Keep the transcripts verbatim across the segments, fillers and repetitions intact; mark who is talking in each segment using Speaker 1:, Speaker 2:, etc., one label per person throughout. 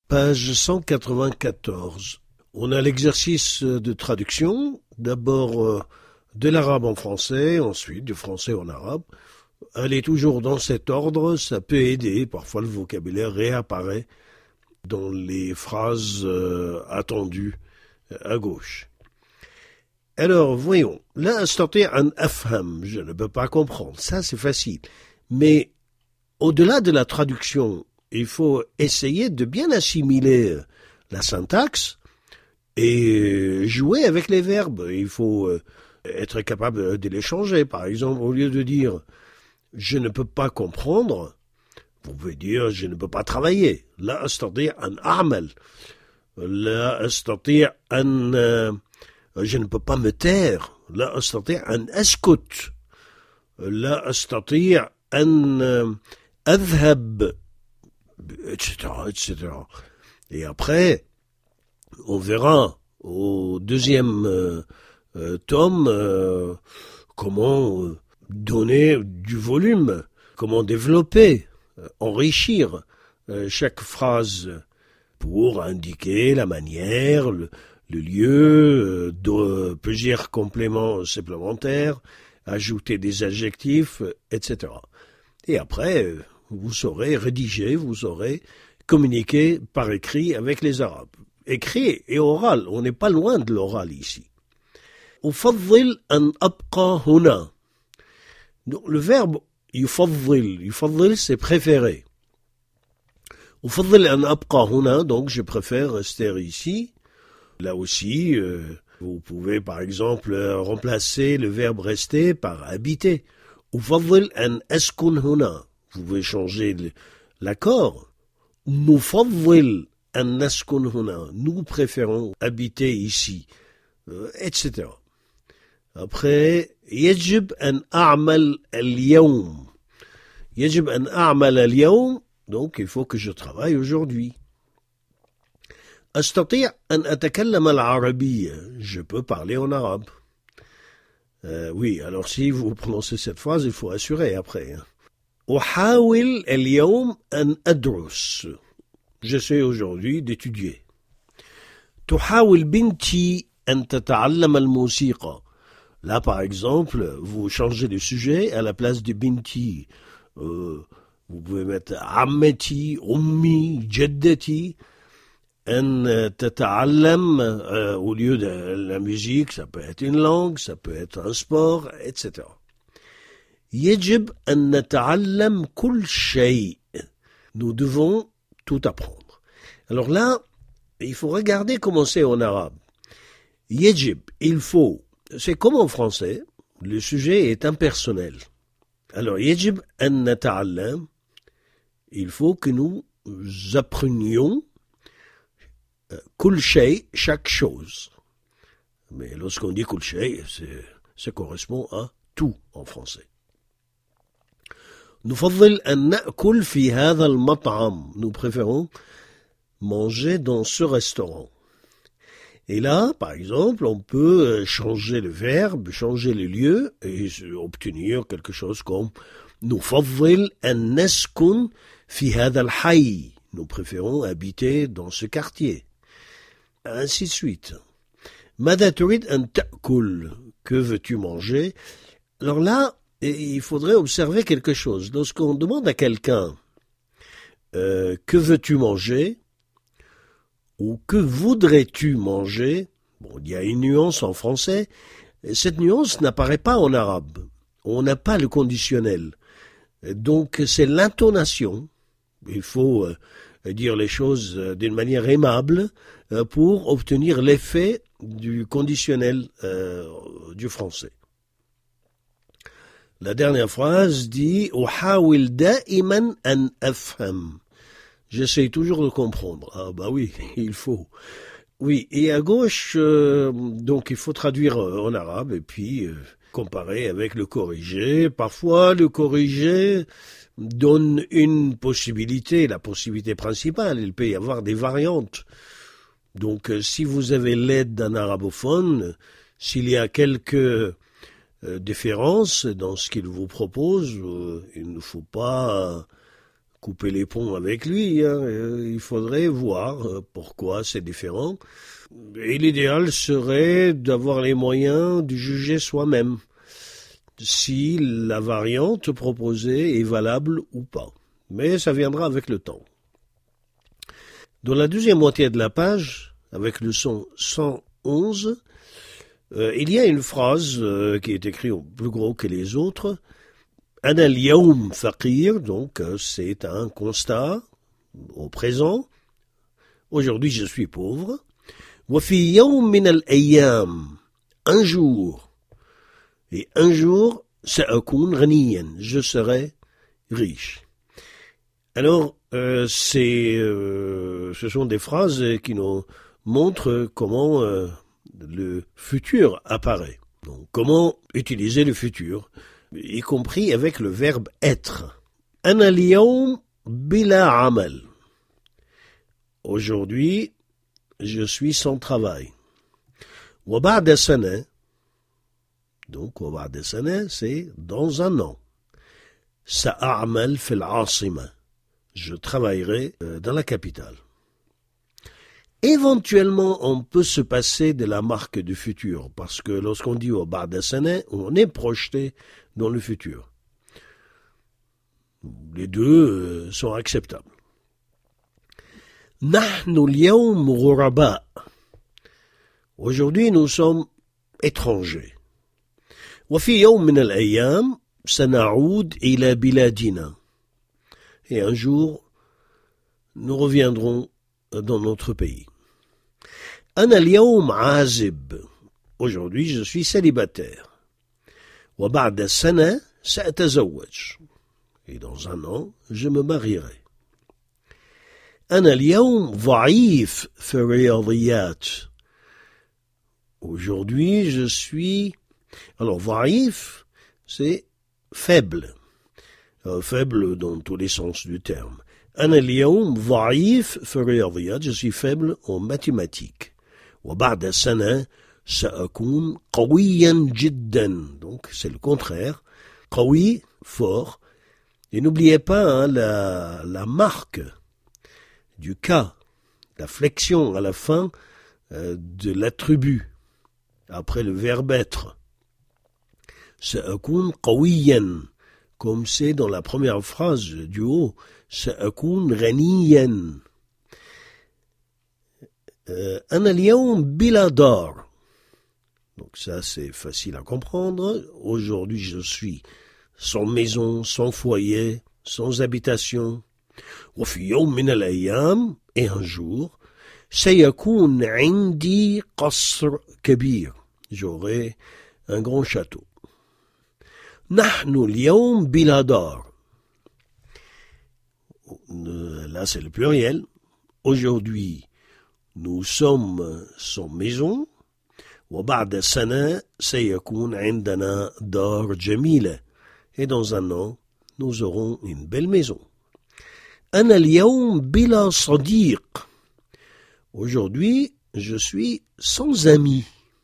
Speaker 1: Page cent quatre-vingt-quatorze. On a l'exercice de traduction, d'abord euh, de l'arabe en français, ensuite du français en arabe. Allez toujours dans cet ordre, ça peut aider, parfois le vocabulaire réapparaît dans les phrases euh, attendues à gauche. Alors, voyons, là, astati an afham, je ne peux pas comprendre, ça c'est facile. Mais au-delà de la traduction, il faut essayer de bien assimiler la syntaxe et jouer avec les verbes. Il faut être capable de les changer. Par exemple, au lieu de dire « je ne peux pas comprendre », vous pouvez dire « je ne peux pas travailler ». La astati an a'mal. La astati an euh, je ne peux pas me taire. La astati an askut. La astati an euh, adhab. Etc., et cetera. Et après, on verra au deuxième euh, euh, tome euh, comment euh, donner du volume, comment développer, euh, enrichir euh, chaque phrase pour indiquer la manière, le, le lieu, euh, de plusieurs compléments supplémentaires, ajouter des adjectifs, et cetera. Et après, euh, vous saurez rédiger, vous saurez communiquer par écrit avec les Arabes. Écrit et oral, on n'est pas loin de l'oral ici. أفضل أن أبقى هنا. Donc, le verbe يفضل, يفضل c'est préférer. أفضل أن أبقى هنا, donc je préfère rester ici. Là aussi, euh, vous pouvez par exemple remplacer le verbe rester par habiter. أفضل أن أسكن هنا. Vous pouvez changer l'accord. نفضل أن نسكن هنا. Nous préférons habiter ici, euh, et cetera. Après, يجب أن أعمل اليوم. يجب أن أعمل اليوم. Donc, il faut que je travaille aujourd'hui. أستطيع أن أتكلم العربية. Je peux parler en arabe. Euh, oui, alors si vous prononcez cette phrase, il faut assurer après. Hein. أحاول اليوم أن أدرس. J'essaie aujourd'hui d'étudier. تحاول بنتي أن تتعلم الموسيقى. Là, par exemple, vous changez de sujet à la place de binti. Euh, vous pouvez mettre عمتي, أمي, جدتي. أن تتعلم euh, au lieu de la musique, ça peut être une langue, ça peut être un sport, et cetera. يجب أن نتعلم كل شيء. Nous devons tout apprendre. Alors là, il faut regarder comment c'est en arabe. يجب, il faut. C'est comme en français, le sujet est impersonnel. Alors, يجب أن نتعلم, il faut que nous apprenions كل شيء, chaque chose. Mais lorsqu'on dit كل شيء, c'est, ça correspond à tout en français. نفضل أن نأكل في هذا المطعم. Nous préférons manger dans ce restaurant. Et là, par exemple, on peut changer le verbe, changer le lieu et obtenir quelque chose comme نفضل أن نسكن في هذا الحي. Nous préférons habiter dans ce quartier. Ainsi de suite. ماذا تريد أن تأكل? Que veux-tu manger? Alors là, il faudrait observer quelque chose. Lorsqu'on demande à quelqu'un euh, que veux-tu manger ou que voudrais-tu manger, bon, il y a une nuance en français. Cette nuance n'apparaît pas en arabe. On n'a pas le conditionnel. Donc c'est l'intonation. Il faut euh, dire les choses d'une manière aimable euh, pour obtenir l'effet du conditionnel euh, du français. La dernière phrase dit أحاول دائما أن أفهم. J'essaie toujours de comprendre. Ah bah oui, il faut. Oui, et à gauche, euh, donc il faut traduire en arabe et puis euh, comparer avec le corrigé. Parfois, le corrigé donne une possibilité, la possibilité principale. Il peut y avoir des variantes. Donc, euh, si vous avez l'aide d'un arabophone, s'il y a quelques Euh, différence dans ce qu'il vous propose, euh, il ne faut pas couper les ponts avec lui, hein. Il faudrait voir pourquoi c'est différent. Et l'idéal serait d'avoir les moyens de juger soi-même si la variante proposée est valable ou pas. Mais ça viendra avec le temps. Dans la deuxième moitié de la page, avec le son cent onze, euh, il y a une phrase euh, qui est écrite au plus gros que les autres. Ana al-yawm faqir, donc euh, c'est un constat au présent. Aujourd'hui, je suis pauvre. Wa fi yawm min al-ayyam, un jour, et un jour, sa'akun ghaniyan, je serai riche. Alors, euh, c'est, euh, ce sont des phrases qui nous montrent comment euh, le futur apparaît. Donc, comment utiliser le futur, y compris avec le verbe être. Ana al-yawm bila amal. Aujourd'hui, je suis sans travail. Wa ba'da sana. Donc, wa ba'da sana, c'est dans un an. Sa'a'mal fil 'asima. Je travaillerai dans la capitale. Éventuellement, on peut se passer de la marque du futur, parce que lorsqu'on dit au ba'da sana, on est projeté dans le futur. Les deux sont acceptables. Nahnu al-yawm ghuraba. Aujourd'hui, nous sommes étrangers. Wa fi yawm min al-ayyam, sana'oud ila biladina. Et un jour, nous reviendrons dans notre pays. Ana al-yawm 'azib. Aujourd'hui, je suis célibataire. Wa ba'da sana sa'atazawwaj. Et dans un an, je me marierai. Ana al-yawm dha'if fi riyadiyat. Aujourd'hui, je suis... Alors, dha'if, c'est faible. Euh, faible dans tous les sens du terme. Ana al-yawm dha'if fi riyadiyat. Je suis faible en mathématiques. Wa ba'da sana sa'akun qawiyan jiddan. Donc, c'est le contraire. Qawi, fort. Et n'oubliez pas hein, la, la marque du cas, la flexion à la fin euh, de l'attribut, après le verbe être. Sa'akun qawiyan, comme c'est dans la première phrase du haut. Sa'akun ghaniyan. Ana al-yawm bila dar. Donc ça c'est facile à comprendre. Aujourd'hui je suis sans maison, sans foyer, sans habitation. Wa fi yawm min al-ayyam, et un jour, sayakun 'indi qasr kabir. J'aurai un grand château. Nahnu al-yawm bila dar. Là c'est le pluriel. Aujourd'hui, nous sommes sans maison. Wa ba'da sana sayakun 'indana dar jamila. Et dans un an, nous aurons une belle maison. Ana al-yawm bila sadiq. Aujourd'hui, je suis sans amis.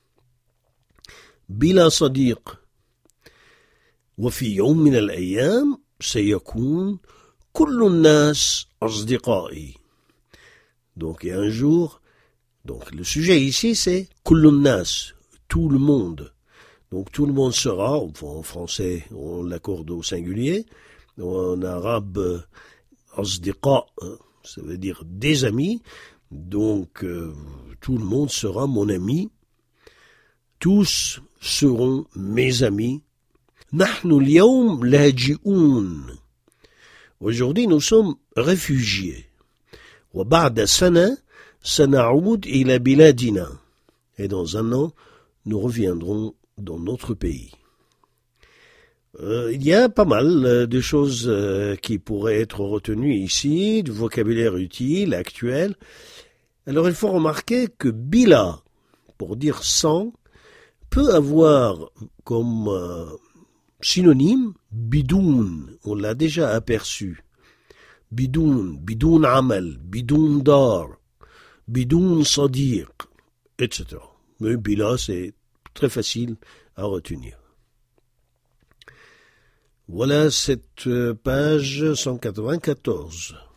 Speaker 1: Bila sadiq. Wa fi yawm min al-ayyam sayakun kullu an-nas asdiqai. Donc, et un jour, donc le sujet ici c'est kullu an-nas, tout le monde. Donc tout le monde sera, en français on l'accorde au singulier, en arabe asdiqa, ça veut dire des amis, donc euh, tout le monde sera mon ami, tous seront mes amis. Nahnu al-yawm laji'un. Aujourd'hui nous sommes réfugiés. Wa ba'da sana sana'oud ila biladina. Et dans un an nous reviendrons dans notre pays. Euh, il y a pas mal de choses euh, qui pourraient être retenues ici, du vocabulaire utile, actuel. Alors il faut remarquer que bila, pour dire sans, peut avoir comme euh, synonyme bidoun, on l'a déjà aperçu. Bidoun, bidoun amal, bidoun dar, bidoun sadiq, et cetera. Mais bila, c'est très facile à retenir. Voilà cette page cent quatre-vingt-quatorze.